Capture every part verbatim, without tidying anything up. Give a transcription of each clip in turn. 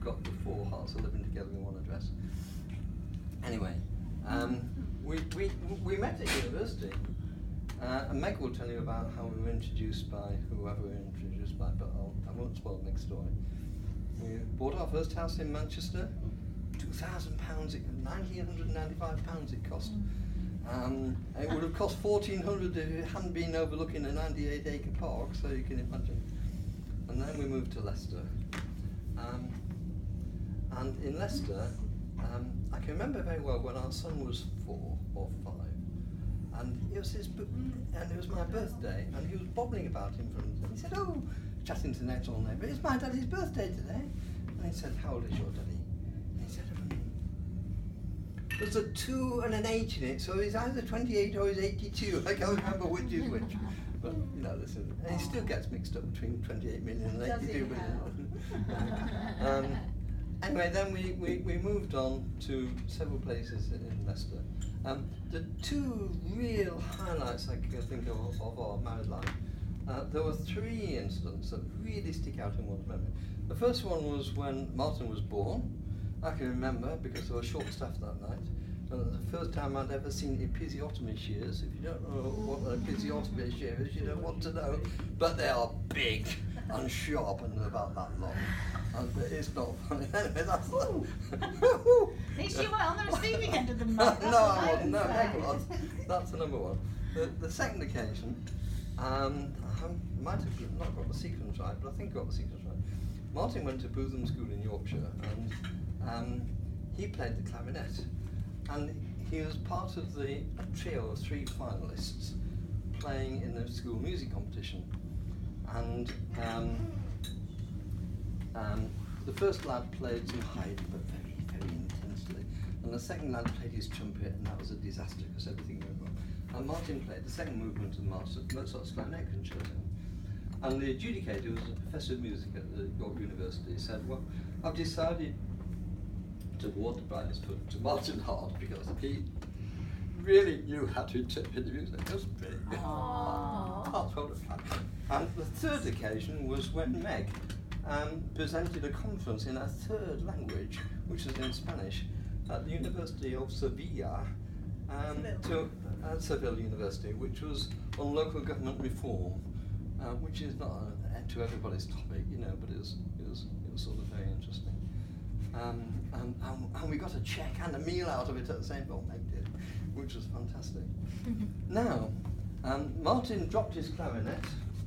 got the four hearts are living together in one address. Anyway, um, we, we, we met at university. Uh, and Meg will tell you about how we were introduced by whoever we were introduced by, but I'll, I won't spoil Meg's story. We bought our first house in Manchester. two thousand pounds, nineteen ninety-five pounds it cost. Um, and it would have cost fourteen hundred if it hadn't been overlooking a ninety-eight acre park, so you can imagine. And then we moved to Leicester. Um, and in Leicester, um, I can remember very well when our son was four or five. And it was his, and it was my birthday, and he was bobbling about in front of me. He said, "Oh," chatting to the next door neighbour, "it's my daddy's birthday today." And he said, "How old is your daddy?" And he said, um, "There's a two and an eight in it, so he's either twenty-eight or he's eighty-two. I can't remember which is which." But you know, listen, and he still gets mixed up between twenty-eight million and eighty-two million. um, anyway, then we, we, we moved on to several places in Leicester. Um, the two real highlights I can think of of our married life, uh, there were three incidents that really stick out in one's memory. The first one was when Martin was born. I can remember because there was short staff that night. And it was the first time I'd ever seen episiotomy shears. If you don't know what an episiotomy shear is, you don't want to know. But they are big and sharp and about that long. And it's not funny. Anyway, that's Ooh. At least you were on the receiving end of the no, mic. no, I wasn't. No, Meg was. That's the number one. The, the second occasion, um, I might have not got the sequence right, but I think I got the sequence right. Martin went to Bootham School in Yorkshire, and um, he played the clarinet. And he was part of the a trio of three finalists playing in the school music competition. And um, um, the first lad played to hide, but very, very intensely. And the second lad played his trumpet, and that was a disaster because everything went wrong. And Martin played the second movement of Mozart's clarinet concerto. And the adjudicator, who was a professor of music at the York University, said, "Well, I've decided to award the prize for, to Martin Hart because he really knew how to interpret the music." It was really good. That's what was fun. And the third occasion was when Meg um, presented a conference in her third language, which was in Spanish, at the University of Sevilla, um, to uh, Seville University, which was on local government reform, uh, which is not a, to everybody's topic, you know, but it was, it was, it was sort of very interesting. Um, and, and, and we got a cheque and a meal out of it at the same time, Meg did, which was fantastic. Now, um, Martin dropped his clarinet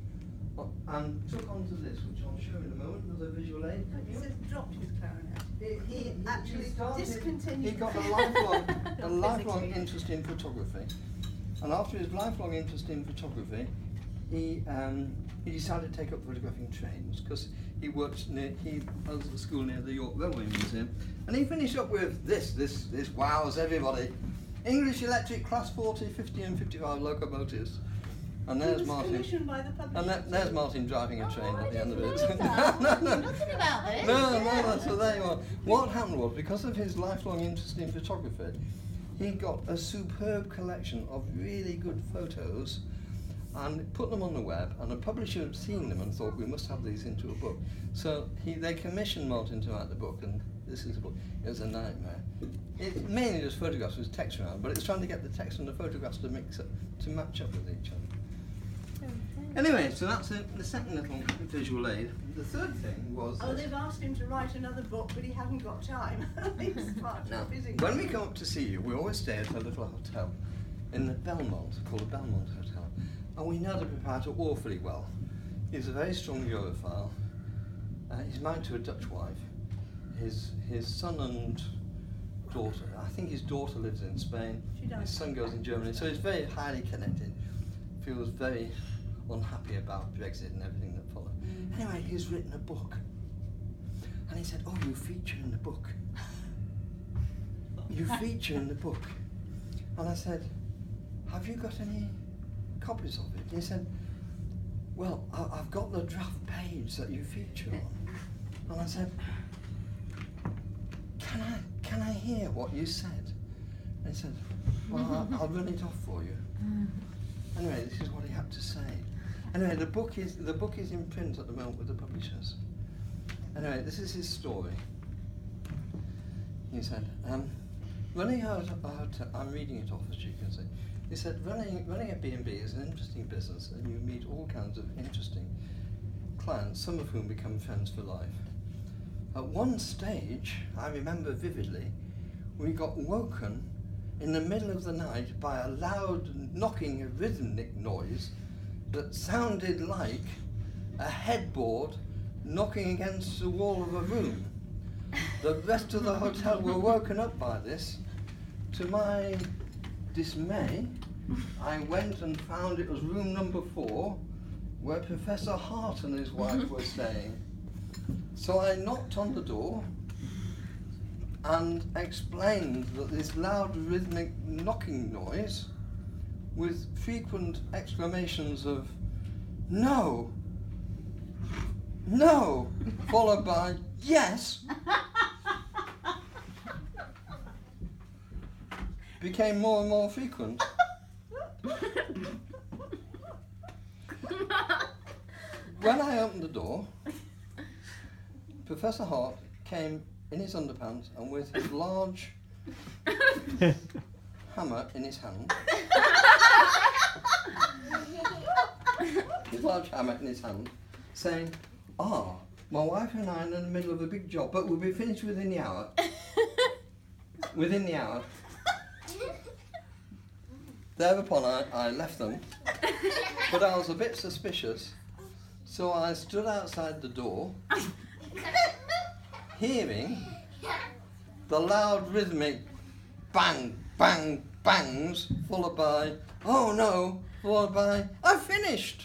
and took onto this, which I'll show in a moment with a visual aid. He says dropped his clarinet. He, he actually started, discontinued. He got a lifelong, a lifelong interest in photography, and after his lifelong interest in photography, he um, he decided to take up photographing trains because he worked near he was at school near the York Railway Museum, and he finished up with this this this wows everybody: English Electric Class forty, fifty, and fifty-five locomotives. And there's he was Martin. commissioned by the publisher. And that, there's Martin driving a train Oh, at I the end of didn't it. know that. no, no, Nothing about this. no, no, Yeah. no, so there you are. What happened was, because of his lifelong interest in photography, he got a superb collection of really good photos and put them on the web, and a publisher had seen them and thought, we must have these into a book. So he, they commissioned Martin to write the book, and this is a book. It was a nightmare. It mainly just photographs with text around, but it's trying to get the text and the photographs to mix up, to match up with each other. Anyway, so that's a, the second little visual aid. The third thing was... Oh, they've asked him to write another book, but he hasn't got time. He's far too Now, busy. when we come up to see you, we always stay at a little hotel in the Belmont, called the Belmont Hotel, and we know the proprietor awfully well. He's a very strong Europhile. Uh, he's married to a Dutch wife. His his son and daughter, I think his daughter lives in Spain. She does. His son goes in Germany, so he's very highly connected. Feels very unhappy about Brexit and everything that followed. Mm. Anyway, he's written a book. And he said, "Oh, you feature in the book. You feature in the book." And I said, "Have you got any copies of it?" And he said, "Well, I, I've got the draft page that you feature on." And I said, Can I, can I hear what you said? And he said, "Well, I'll, I'll run it off for you." Anyway, this is what he had to say. Anyway, the book is the book is in print at the moment with the publishers. Anyway, this is his story. he said, um, running out, out I'm reading it off as you can see. He said, running, running a B and B is an interesting business and you meet all kinds of interesting clients, some of whom become friends for life. At one stage, I remember vividly, we got woken in the middle of the night by a loud knocking rhythmic noise that sounded like a headboard knocking against the wall of a room. The rest of the hotel were woken up by this. To my dismay, I went and found it was room number four, where Professor Hart and his wife were staying. So I knocked on the door and explained that this loud rhythmic knocking noise, with frequent exclamations of "No! No!" followed by "Yes!" became more and more frequent. When I opened the door, Professor Hart came in his underpants and with his large hammer in his hand, his large hammer in his hand, saying, "Ah, my wife and I are in the middle of a big job, but we'll be finished within the hour." Within the hour. Thereupon I, I left them, but I was a bit suspicious, so I stood outside the door, hearing the loud rhythmic bang, bang, bangs, followed by, "Oh no," followed by, "I've finished."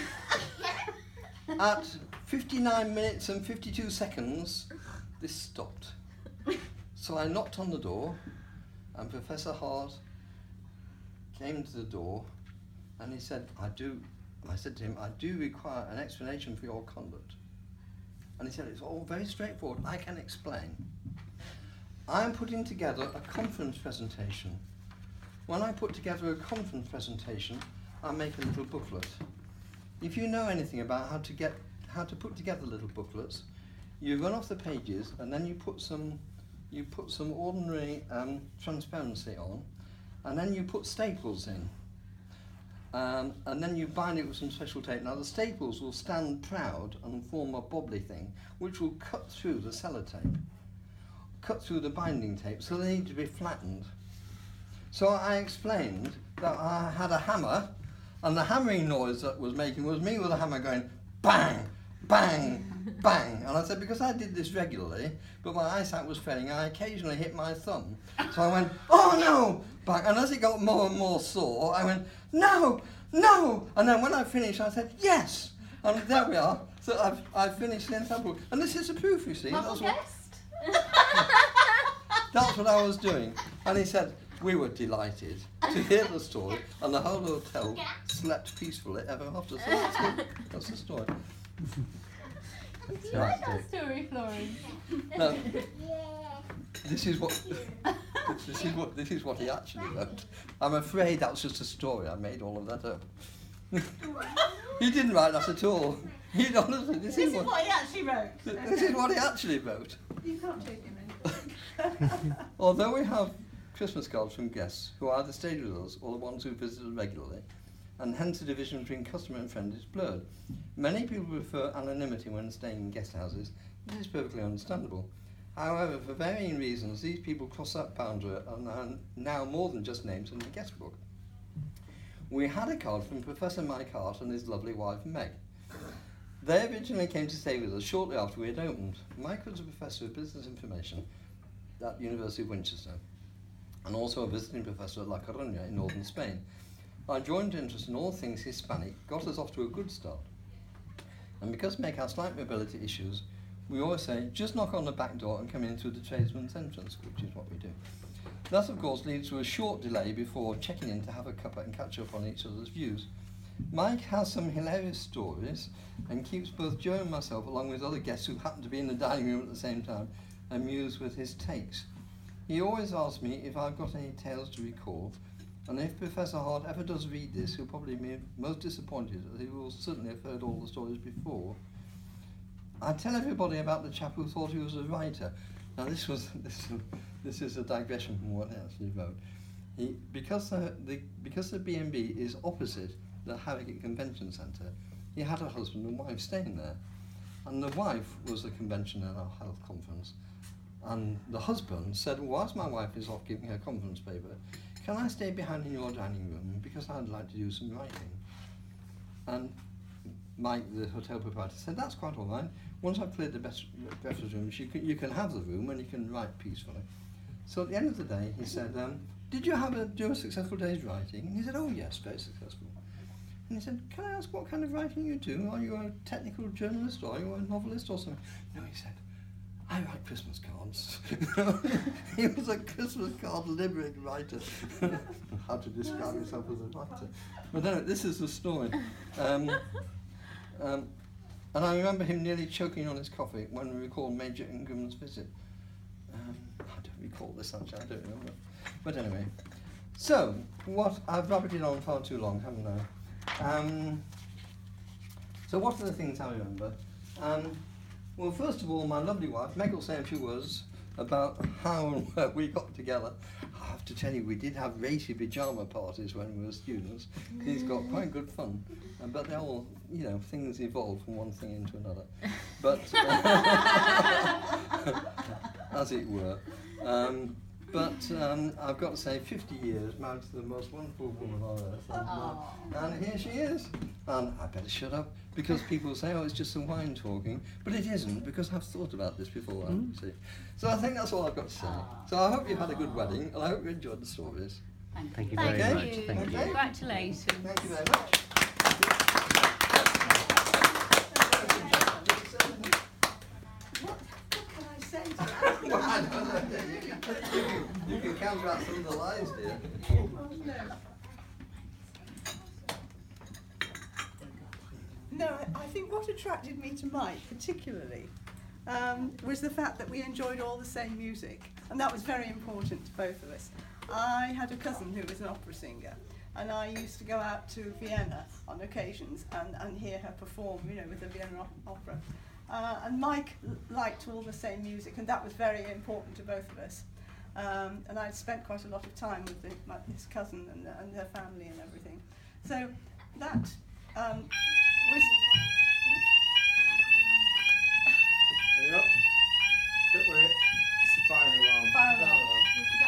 At fifty-nine minutes and fifty-two seconds, this stopped. So I knocked on the door, and Professor Hart came to the door, and he said, I do, I said to him, "I do require an explanation for your conduct." And he said, "It's all very straightforward, I can explain. I'm putting together a conference presentation. When I put together a conference presentation, I make a little booklet. If you know anything about how to get, how to put together little booklets, you run off the pages and then you put some, you put some ordinary um, transparency on, and then you put staples in. Um, and then you bind it with some special tape. Now the staples will stand proud and form a bobbly thing, which will cut through the sellotape, cut through the binding tape, so they need to be flattened." So I explained that I had a hammer, and the hammering noise that was making was me with a hammer going bang, bang, bang. And I said, because I did this regularly, but my eyesight was failing, I occasionally hit my thumb. So I went, "Oh no!" bang. And as it got more and more sore, I went, "No, no!" And then when I finished, I said, "Yes!" And there we are. So I've, I've finished the entire book. And this is the proof, you see. That's what, that's what I was doing. And he said, we were delighted to hear the story, and the whole hotel slept peacefully ever after. So that's the, that's the story. Do you like that story, Florence? No, this is what this is what this is what he actually wrote. I'm afraid that's just a story. I made all of that up. He didn't write that at all. He honestly, this, This is is what, what he actually wrote. this is what he actually wrote. You can't take him in. Although we have Christmas cards from guests who either stayed with us or the ones who visit us regularly, and hence the division between customer and friend is blurred. Many people prefer anonymity when staying in guest houses. This is perfectly understandable. However, for varying reasons, these people cross that boundary and are now more than just names in the guest book. We had a card from Professor Mike Hart and his lovely wife Meg. They originally came to stay with us shortly after we had opened. Mike was a professor of business information at the University of Winchester, and also a visiting professor at La Coruña in northern Spain. Our joint interest in all things Hispanic got us off to a good start. And because Meg has slight mobility issues, we always say, just knock on the back door and come in through the tradesman's entrance, which is what we do. That, of course, leads to a short delay before checking in to have a cuppa and catch up on each other's views. Mike has some hilarious stories and keeps both Joe and myself, along with other guests who happen to be in the dining room at the same time, amused with his takes. He always asks me if I've got any tales to recall, and if Professor Hart ever does read this, he'll probably be most disappointed, as he will certainly have heard all the stories before. I tell everybody about the chap who thought he was a writer. Now this was this, this is a digression from what he actually wrote. He, because the, the because the B and B is opposite the Harrogate Convention Centre, he had a husband and wife staying there, and the wife was the convention at our health conference, and the husband said, whilst my wife is off giving her conference paper, can I stay behind in your dining room because I'd like to do some writing? And Mike, the hotel proprietor, said, that's quite all right. Once I've cleared the best breakfast rooms, you can, you can have the room and you can write peacefully. So at the end of the day, he said, um, did you have a, do a successful day's writing? And he said, oh yes, very successful. And he said, can I ask what kind of writing you do? Are you a technical journalist or are you a novelist or something? No, he said, I write Christmas cards. He was a Christmas card limerick writer. How to describe yourself as a writer. But no, this is the story. Um, um, and I remember him nearly choking on his coffee when we recalled Major Ingram's visit. Um, I don't recall this actually, I don't remember. But anyway, so what I've rabbited on far too long, haven't I? Um, so what are the things I remember? Um, well, first of all, my lovely wife, Meg will say a few words about how and where we got together. I have to tell you, we did have racy pyjama parties when we were students. These got quite good fun, uh, but they all, you know, things evolve from one thing into another. But, uh, as it were. Um, But um, I've got to say, fifty years married to the most wonderful woman on earth. And, uh, and here she is. And I better shut up because people say, oh, it's just the wine talking. But it isn't, because I've thought about this before, mm. you see. So I think that's all I've got to say. So I hope you've had a good wedding, and I hope you enjoyed the stories. Thank you Thank very you. much. Thank Okay. you. Congratulations. Thank you very much. What, what can I say to that? Well, I don't know. You can, you can counteract some of the lies, dear. Oh, no. No, I, I think what attracted me to Mike particularly um, was the fact that we enjoyed all the same music, and that was very important to both of us. I had a cousin who was an opera singer, and I used to go out to Vienna on occasions and, and hear her perform, you know, with the Vienna op- Opera. Uh, and Mike l- liked all the same music, and that was very important to both of us. Um, and I'd spent quite a lot of time with the, my, his cousin and, and their family and everything. So that um, was... There you go. Don't worry, it's the fire alarm. Fire alarm.